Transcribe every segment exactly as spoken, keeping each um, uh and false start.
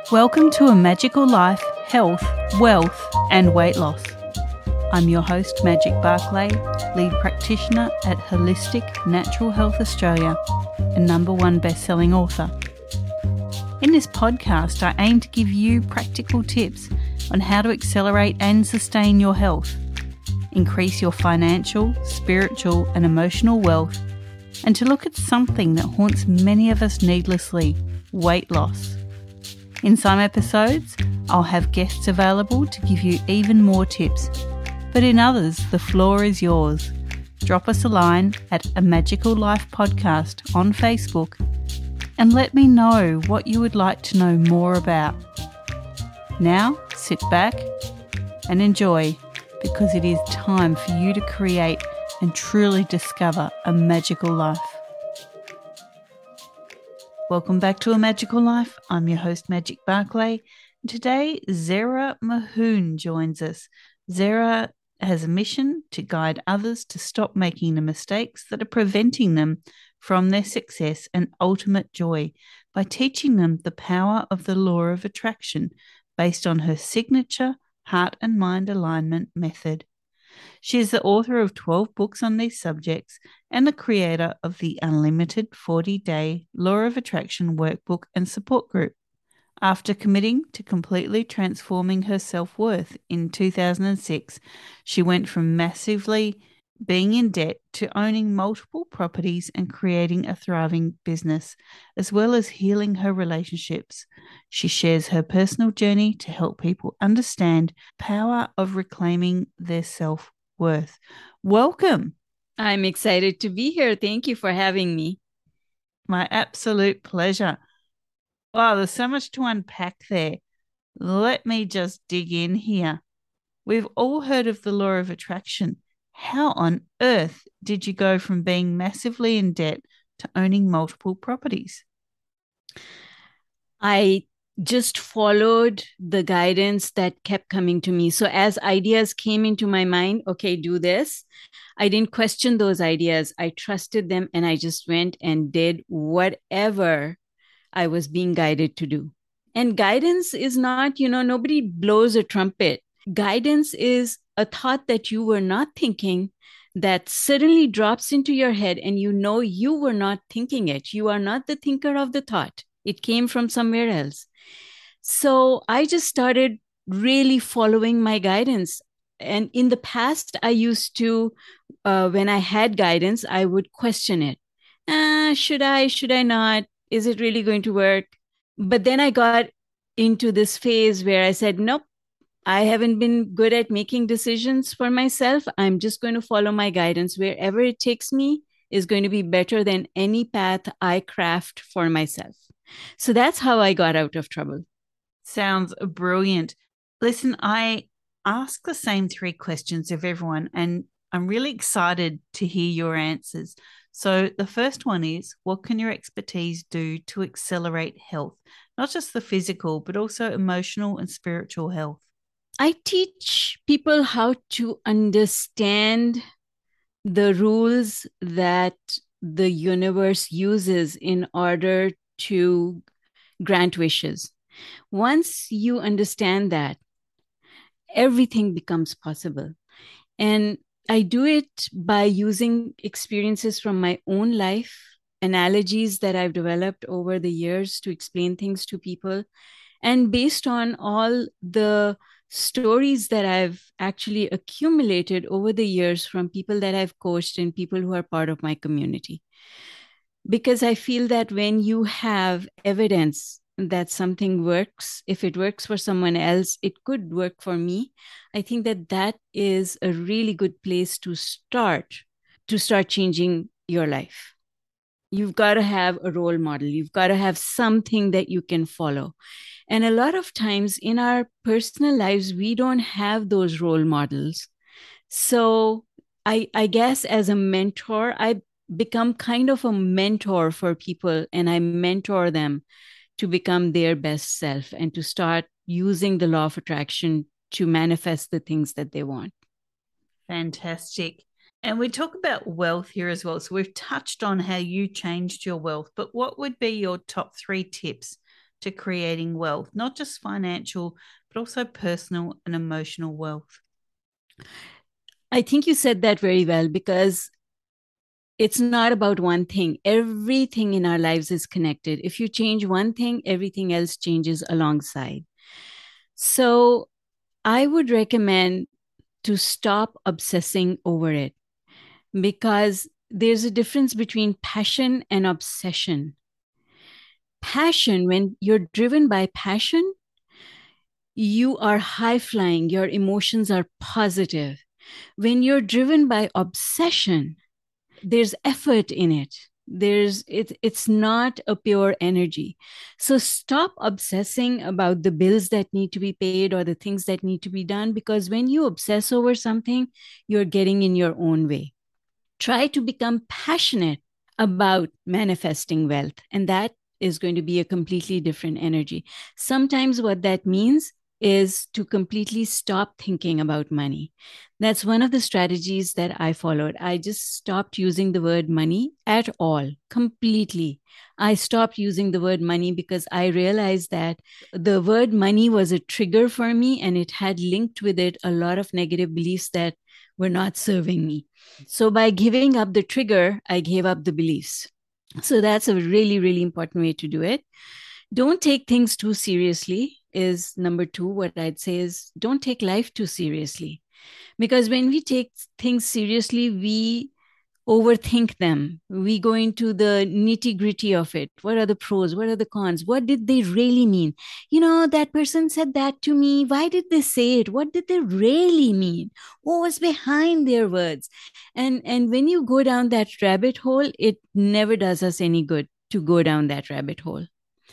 Welcome to A Magical Life, Health, Wealth and Weight Loss. I'm your host, Magic Barclay, lead practitioner at Holistic Natural Health Australia and number one best-selling author. In this podcast, I aim to give you practical tips on how to accelerate and sustain your health, increase your financial, spiritual and emotional wealth, and to look at something that haunts many of us needlessly, weight loss. In some episodes, I'll have guests available to give you even more tips, but in others, the floor is yours. Drop us a line at A Magical Life Podcast on Facebook and let me know what you would like to know more about. Now, sit back and enjoy, because it is time for you to create and truly discover a magical life. Welcome back to A Magical Life. I'm your host, Magic Barclay. Today, Zara Mahoon joins us. Zara has a mission to guide others to stop making the mistakes that are preventing them from their success and ultimate joy by teaching them the power of the law of attraction based on her signature heart and mind alignment method. She is the author of twelve books on these subjects and the creator of the Unlimited forty-day Law of Attraction Workbook and Support Group. After committing to completely transforming her self-worth in two thousand six, she went from massively being in debt to owning multiple properties and creating a thriving business, as well as healing her relationships. She shares her personal journey to help people understand the power of reclaiming their self-worth. Welcome. I'm excited to be here. Thank you for having me. My absolute pleasure. Wow, there's so much to unpack there. Let me just dig in here. We've all heard of the law of attraction. How on earth did you go from being massively in debt to owning multiple properties? I just followed the guidance that kept coming to me. So as ideas came into my mind, okay, do this. I didn't question those ideas. I trusted them and I just went and did whatever I was being guided to do. And guidance is not, you know, nobody blows a trumpet. Guidance is a thought that you were not thinking that suddenly drops into your head and you know you were not thinking it. You are not the thinker of the thought. It came from somewhere else. So I just started really following my guidance. And in the past, I used to, uh, when I had guidance, I would question it. Uh, should I, should I not? Is it really going to work? But then I got into this phase where I said, nope, I haven't been good at making decisions for myself. I'm just going to follow my guidance. Wherever it takes me is going to be better than any path I craft for myself. So that's how I got out of trouble. Sounds brilliant. Listen, I ask the same three questions of everyone, and I'm really excited to hear your answers. So the first one is, what can your expertise do to accelerate health? Not just the physical, but also emotional and spiritual health. I teach people how to understand the rules that the universe uses in order to grant wishes. Once you understand that, everything becomes possible. And I do it by using experiences from my own life, analogies that I've developed over the years to explain things to people, and based on all the stories that I've actually accumulated over the years from people that I've coached and people who are part of my community. Because I feel that when you have evidence that something works, if it works for someone else, it could work for me. I think that that is a really good place to start, to start changing your life. You've got to have a role model. You've got to have something that you can follow. And a lot of times in our personal lives, we don't have those role models. So I, I guess as a mentor, I become kind of a mentor for people, and I mentor them to become their best self and to start using the law of attraction to manifest the things that they want. Fantastic. And we talk about wealth here as well. So we've touched on how you changed your wealth, but what would be your top three tips to creating wealth, not just financial, but also personal and emotional wealth? I think you said that very well, because it's not about one thing. Everything in our lives is connected. If you change one thing, everything else changes alongside. So I would recommend to stop obsessing over it, because there's a difference between passion and obsession. Passion, when you're driven by passion, you are high flying, your emotions are positive. When you're driven by obsession, there's effort in it. There's it, it's not a pure energy. So stop obsessing about the bills that need to be paid or the things that need to be done, because when you obsess over something, you're getting in your own way. Try to become passionate about manifesting wealth, and that is going to be a completely different energy. Sometimes what that means is to completely stop thinking about money. That's one of the strategies that I followed. I just stopped using the word money at all, completely. I stopped using the word money because I realized that the word money was a trigger for me, and it had linked with it a lot of negative beliefs that were not serving me. So by giving up the trigger, I gave up the beliefs. So that's a really, really important way to do it. Don't take things too seriously is number two. What I'd say is don't take life too seriously. Because when we take things seriously, we overthink them. We go into the nitty gritty of it. What are the pros? What are the cons? What did they really mean? You know, that person said that to me. Why did they say it? What did they really mean? What was behind their words? And, and when you go down that rabbit hole, it never does us any good to go down that rabbit hole.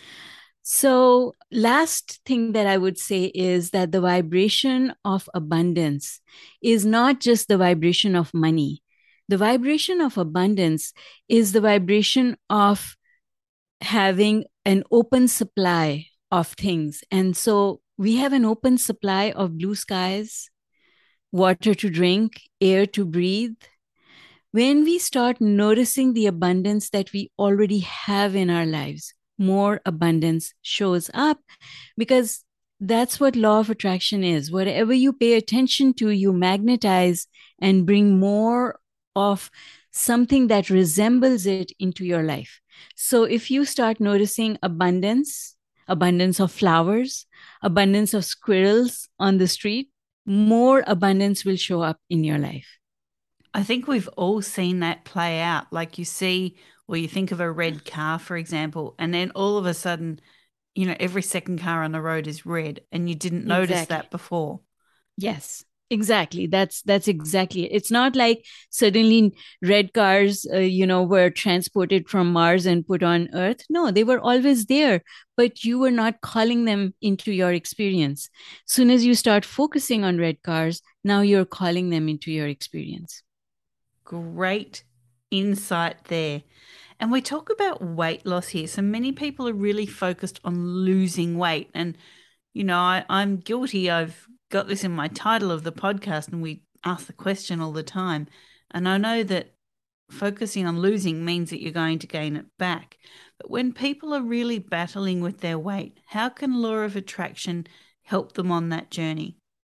So, last thing that I would say is that the vibration of abundance is not just the vibration of money. The vibration of abundance is the vibration of having an open supply of things. And so we have an open supply of blue skies, water to drink, air to breathe. When we start noticing the abundance that we already have in our lives, more abundance shows up, because that's what law of attraction is. Whatever you pay attention to, you magnetize and bring more of something that resembles it into your life. So if you start noticing abundance, abundance of flowers, abundance of squirrels on the street, more abundance will show up in your life. I think we've all seen that play out. Like you see, or you think of a red car, for example, and then all of a sudden, you know, every second car on the road is red, and you didn't notice Exactly. that before. Yes, exactly. That's that's exactly it. It's not like suddenly red cars, uh, you know, were transported from Mars and put on Earth. No, they were always there, but you were not calling them into your experience. Soon as you start focusing on red cars, now you're calling them into your experience. Great insight there. And we talk about weight loss here. So many people are really focused on losing weight. And, you know, I, I'm guilty. I've got this in my title of the podcast, and we ask the question all the time. And I know that focusing on losing means that you're going to gain it back. But when people are really battling with their weight, how can law of attraction help them on that journey?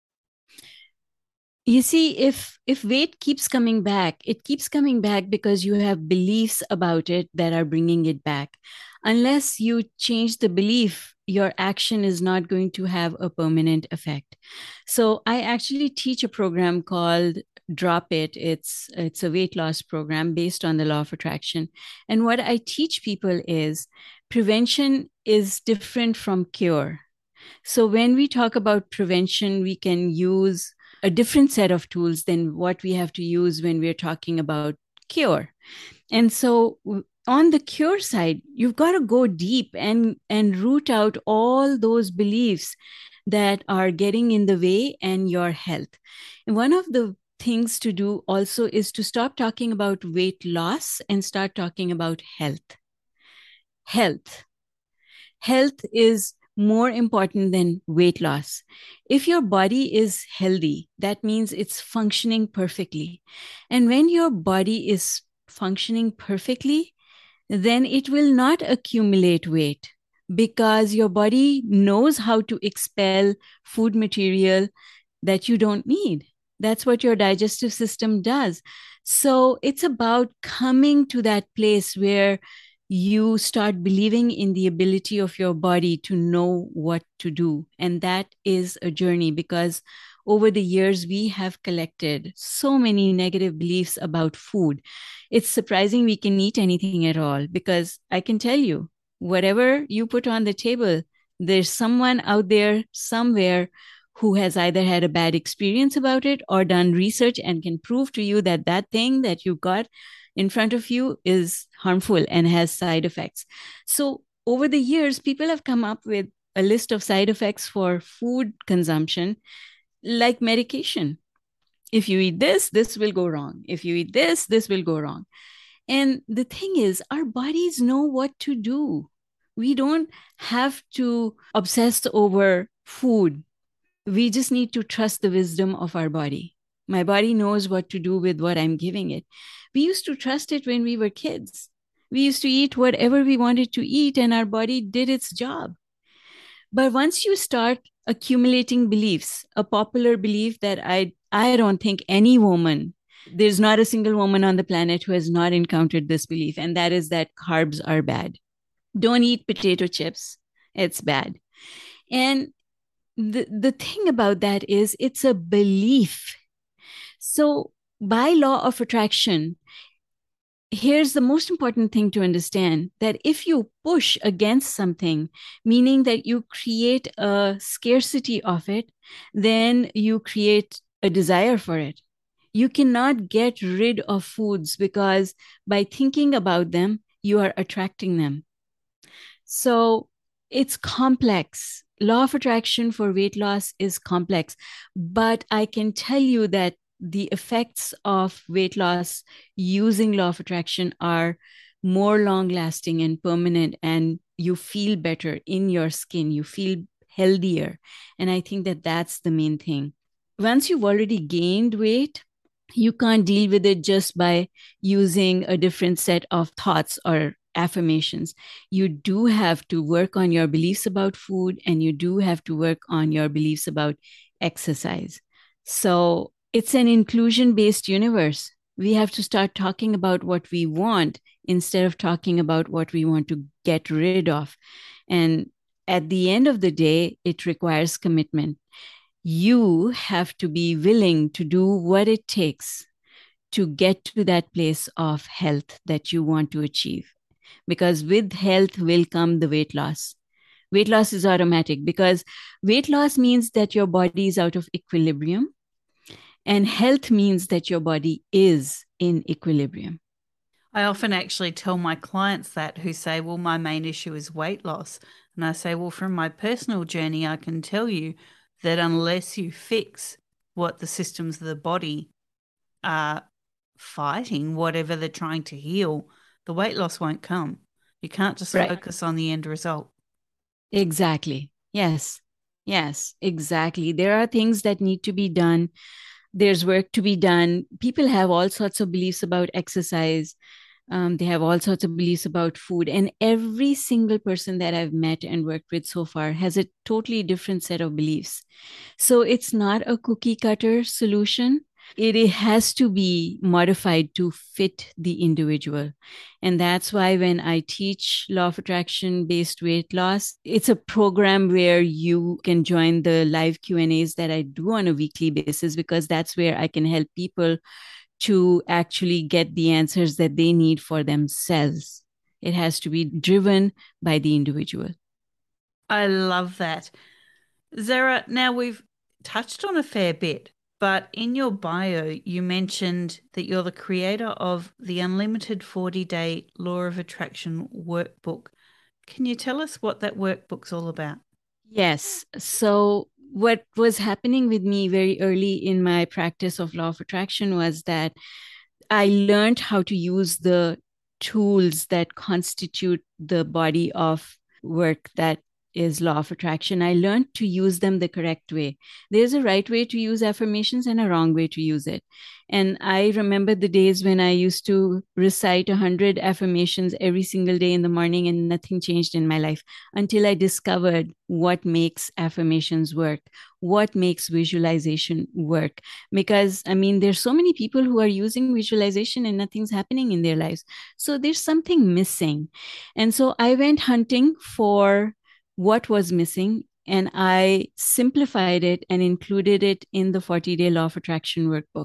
You see, if if weight keeps coming back, it keeps coming back because you have beliefs about it that are bringing it back. Unless you change the belief, your action is not going to have a permanent effect. So I actually teach a program called Drop It. It's it's a weight loss program based on the law of attraction. And what I teach people is prevention is different from cure. So when we talk about prevention, we can use a different set of tools than what we have to use when we're talking about cure. And so on the cure side, you've got to go deep and, and root out all those beliefs that are getting in the way and your health. And one of the things to do also is to stop talking about weight loss and start talking about health. Health. Health is more important than weight loss. If your body is healthy, that means it's functioning perfectly. And when your body is functioning perfectly, then it will not accumulate weight because your body knows how to expel food material that you don't need. That's what your digestive system does. So it's about coming to that place where you start believing in the ability of your body to know what to do. And that is a journey, because over the years, we have collected so many negative beliefs about food. It's surprising we can eat anything at all, because I can tell you, whatever you put on the table, there's someone out there somewhere who has either had a bad experience about it or done research and can prove to you that that thing that you got in front of you is harmful and has side effects. So over the years, people have come up with a list of side effects for food consumption, like medication. If you eat this, this will go wrong. If you eat this, this will go wrong. And the thing is, our bodies know what to do. We don't have to obsess over food. We just need to trust the wisdom of our body. My body knows what to do with what I'm giving it. We used to trust it when we were kids. We used to eat whatever we wanted to eat, and our body did its job. But once you start accumulating beliefs, a popular belief that I, I don't think any woman, there's not a single woman on the planet who has not encountered this belief, and that is that carbs are bad. Don't eat potato chips. It's bad. And the, the thing about that is it's a belief. So by law of attraction, here's the most important thing to understand, that if you push against something, meaning that you create a scarcity of it, then you create a desire for it. You cannot get rid of foods, because by thinking about them, you are attracting them. So it's complex. Law of attraction for weight loss is complex, but I can tell you that the effects of weight loss using law of attraction are more long lasting and permanent, and you feel better in your skin. You feel healthier. And I think that that's the main thing. Once you've already gained weight, you can't deal with it just by using a different set of thoughts or affirmations. You do have to work on your beliefs about food, and you do have to work on your beliefs about exercise. So it's an inclusion-based universe. We have to start talking about what we want instead of talking about what we want to get rid of. And at the end of the day, it requires commitment. You have to be willing to do what it takes to get to that place of health that you want to achieve. Because with health will come the weight loss. Weight loss is automatic, because weight loss means that your body is out of equilibrium, and health means that your body is in equilibrium. I often actually tell my clients that, who say, well, my main issue is weight loss. And I say, well, from my personal journey, I can tell you that unless you fix what the systems of the body are fighting, whatever they're trying to heal, the weight loss won't come. You can't just right. focus on the end result. Exactly. Yes. Yes, exactly. There are things that need to be done. There's work to be done. People have all sorts of beliefs about exercise. Um, they have all sorts of beliefs about food. And every single person that I've met and worked with so far has a totally different set of beliefs. So it's not a cookie cutter solution. It, it has to be modified to fit the individual. And that's why when I teach law of attraction based weight loss, it's a program where you can join the live Q and A's that I do on a weekly basis, because that's where I can help people to actually get the answers that they need for themselves. It has to be driven by the individual. I love that. Zara, now we've touched on a fair bit, but in your bio, you mentioned that you're the creator of the Unlimited forty-day Law of Attraction workbook. Can you tell us what that workbook's all about? Yes. So what was happening with me very early in my practice of law of attraction was that I learned how to use the tools that constitute the body of work that is law of attraction. I learned to use them the correct way. There's a right way to use affirmations and a wrong way to use it. And I remember the days when I used to recite one hundred affirmations every single day in the morning, and nothing changed in my life until I discovered what makes affirmations work, what makes visualization work. Because, I mean, there's so many people who are using visualization and nothing's happening in their lives. So there's something missing. And so I went hunting for what was missing, and I simplified it and included it in the forty-day Law of Attraction workbook.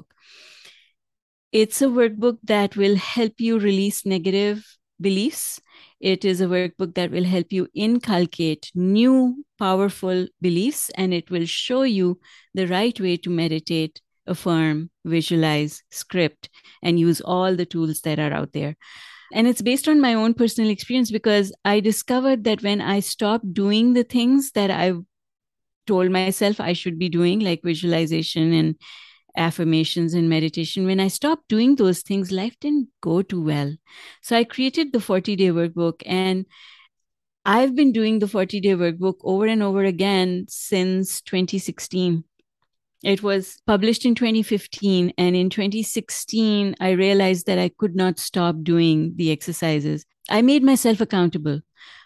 It's a workbook that will help you release negative beliefs. It is a workbook that will help you inculcate new powerful beliefs, and it will show you the right way to meditate, affirm, visualize, script, and use all the tools that are out there. And it's based on my own personal experience, because I discovered that when I stopped doing the things that I told myself I should be doing, like visualization and affirmations and meditation, when I stopped doing those things, life didn't go too well. So I created the forty-day workbook, and I've been doing the forty-day workbook over and over again since twenty sixteen. It was published in twenty fifteen, and in twenty sixteen, I realized that I could not stop doing the exercises. I made myself accountable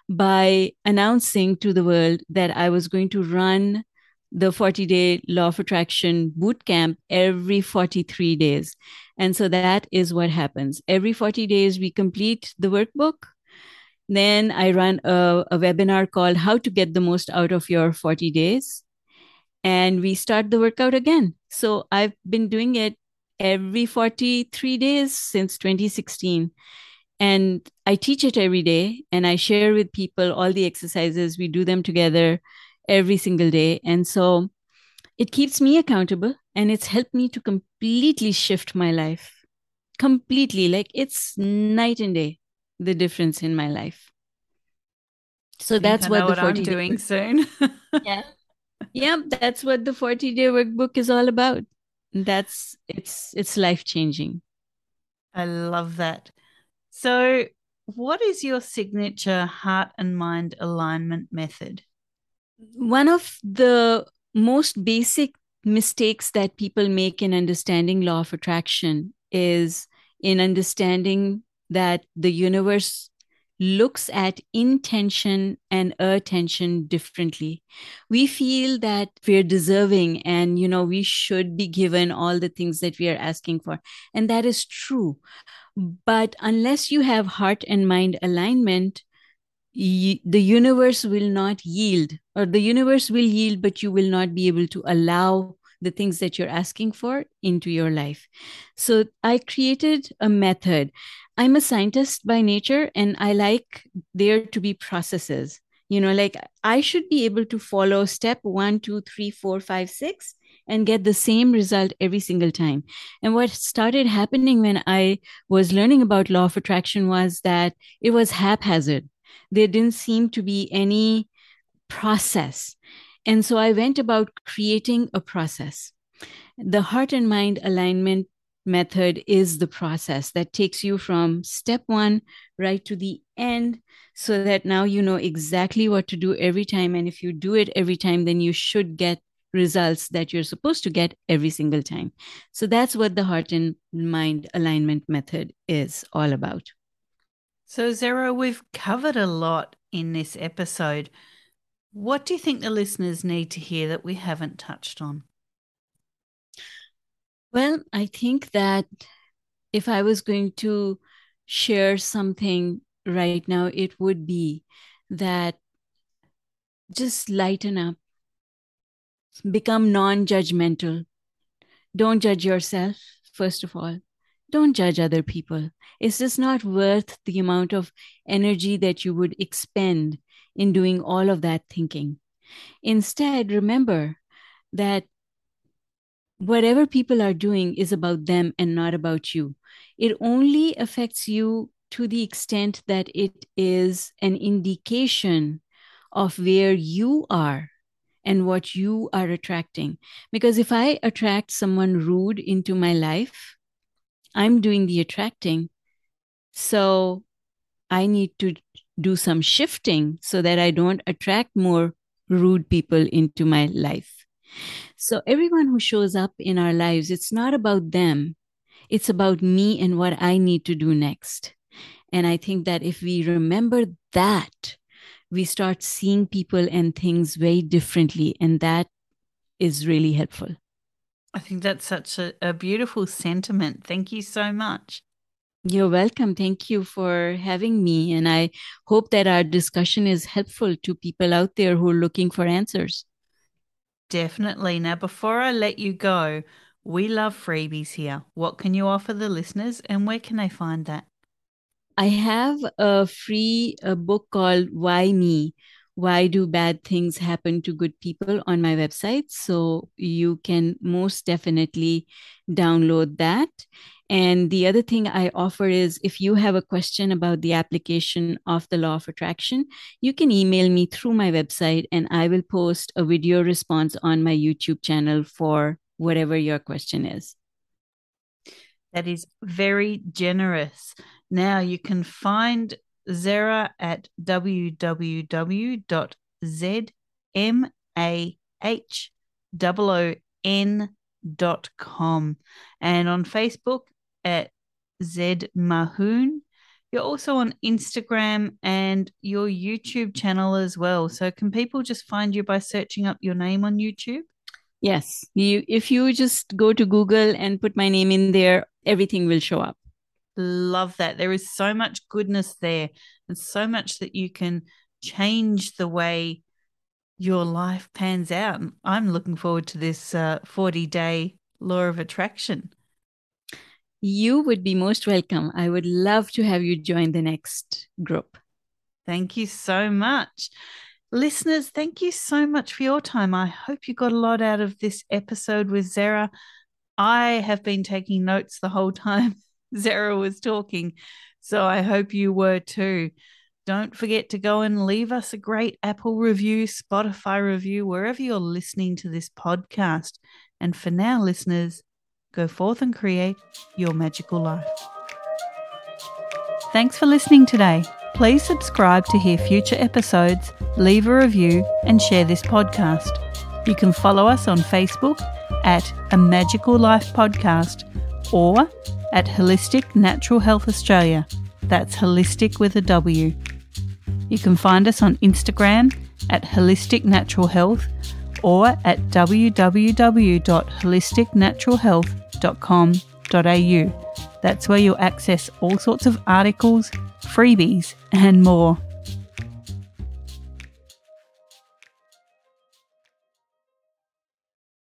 by announcing to the world that I was going to run the forty-day Law of Attraction bootcamp every forty-three days. And so that is what happens. Every forty days, we complete the workbook. Then I run a, a webinar called How to Get the Most Out of Your forty days. And we start the workout again. So I've been doing it every forty-three days since twenty sixteen. And I teach it every day, and I share with people all the exercises. We do them together every single day. And so it keeps me accountable, and it's helped me to completely shift my life. Completely. Like, it's night and day, the difference in my life. So that's what, what I'm doing soon. Yeah. Yeah, that's what the forty-day workbook is all about. That's it's it's life-changing. I love that. So, what is your signature heart and mind alignment method? One of the most basic mistakes that people make in understanding law of attraction is in understanding that the universe looks at intention and attention differently. We feel that we're deserving, and, you know, we should be given all the things that we are asking for. And that is true. But unless you have heart and mind alignment, y- the universe will not yield, or the universe will yield, but you will not be able to allow the things that you're asking for into your life. So I created a method. I'm a scientist by nature, and I like there to be processes. You know, like, I should be able to follow step one, two, three, four, five, six, and get the same result every single time. And what started happening when I was learning about law of attraction was that it was haphazard. There didn't seem to be any process. And so I went about creating a process. The heart and mind alignment method is the process that takes you from step one right to the end, so that now you know exactly what to do every time. And if you do it every time, then you should get results that you're supposed to get every single time. So that's what the heart and mind alignment method is all about. So, Zero, we've covered a lot in this episode. What do you think the listeners need to hear that we haven't touched on? Well, I think that if I was going to share something right now, it would be that just lighten up, become non-judgmental. Don't judge yourself, first of all. Don't judge other people. It's just not worth the amount of energy that you would expend in doing all of that thinking. Instead, remember that whatever people are doing is about them and not about you. It only affects you to the extent that it is an indication of where you are and what you are attracting. Because if I attract someone rude into my life, I'm doing the attracting. So I need to do some shifting so that I don't attract more rude people into my life. So everyone who shows up in our lives, it's not about them. It's about me and what I need to do next. And I think that if we remember that, we start seeing people and things very differently. And that is really helpful. I think that's such a, a beautiful sentiment. Thank you so much. You're welcome. Thank you for having me. And I hope that our discussion is helpful to people out there who are looking for answers. Definitely. Now, before I let you go, we love freebies here. What can you offer the listeners and where can they find that? I have a free a book called Why Me? Why Do Bad Things Happen to Good People on my website. So you can most definitely download that. And the other thing I offer is if you have a question about the application of the law of attraction, you can email me through my website and I will post a video response on my YouTube channel for whatever your question is. That is very generous. Now you can find Zara at w w w dot z m a h o o n dot com and on Facebook at Z Mahoon. You're also on Instagram and your YouTube channel as well. So can people just find you by searching up your name on YouTube? Yes. You, if you just go to Google and put my name in there, everything will show up. Love that. There is so much goodness there and so much that you can change the way your life pans out. I'm looking forward to this uh, forty-day law of attraction. You would be most welcome. I would love to have you join the next group. Thank you so much. Listeners, thank you so much for your time. I hope you got a lot out of this episode with Zara. I have been taking notes the whole time Zara was talking, so I hope you were too. Don't forget to go and leave us a great Apple review, Spotify review, wherever you're listening to this podcast. And for now, listeners, go forth and create your magical life. Thanks for listening today. Please subscribe to hear future episodes, leave a review, and share this podcast. You can follow us on Facebook at A Magical Life Podcast or at Holistic Natural Health Australia. That's holistic with a W. You can find us on Instagram at Holistic Natural Health or at w w w dot holistic natural health dot com dot a u. That's where you'll access all sorts of articles, freebies, and more.